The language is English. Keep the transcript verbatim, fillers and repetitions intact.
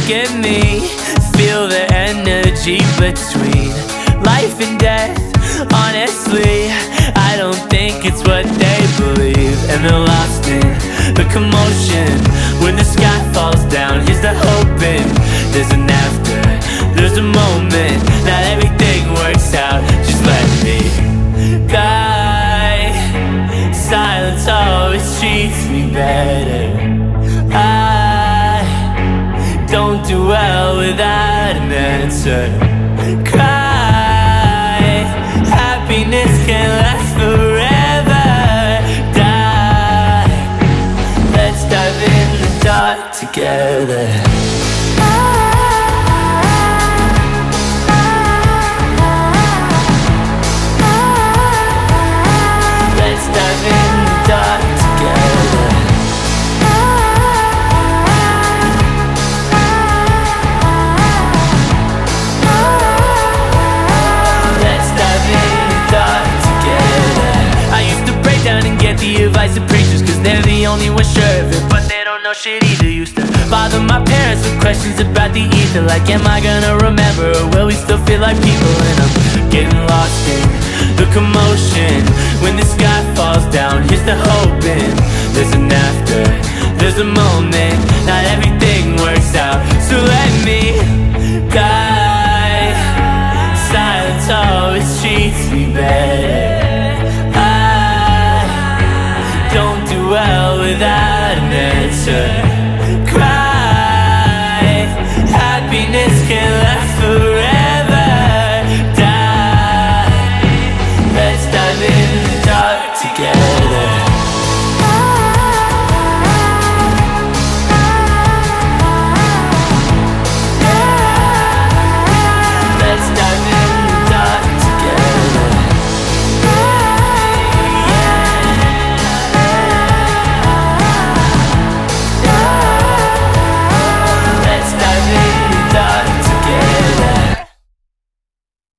at me, feel the energy between life and death. Honestly, I don't think it's what they believe, and they're lost in the commotion. When the sky falls down, here's the hoping. There's an after, there's a moment. Not everything works out, just let me guide. Silence always treats me better. I don't do well without an answer. Cry, happiness can last forever. Die, let's dive in the dark together. Let's dive in the dark together. Let's dive in the dark together. I used to break down and get the advice of preachers, cause they're the only ones sure of it, but they don't know shit either. Used to bother my parents with questions about the ether, like am I gonna remember, or will we still feel like people? And I'm getting lost in the commotion. When the sky falls down, here's the hoping. There's an after, there's a moment. Not everything works out, so let me guide. Silence always treats me better. I don't do well without an answer. Cry, happiness can last forever.